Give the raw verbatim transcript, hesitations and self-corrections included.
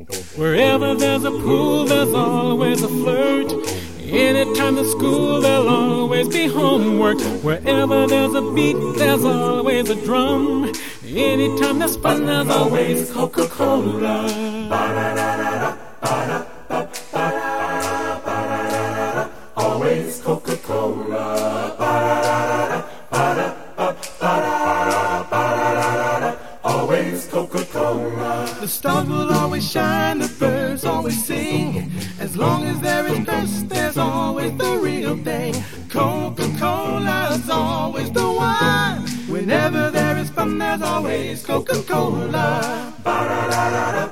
Wherever there's a pool, there's always a flirt. Anytime there's school, there'll always be homework. Wherever there's a beat, there's always a drum. Anytime there's fun, there's always Coca-Cola. Always Coca-Cola. Always Coca-Cola. The stars will always shine, the birds always sing. As long as there is thirst, there's always the real thing. Coca-Cola's always the one. Whenever there is fun, there's always Coca-Cola. Ba-da-da-da-da.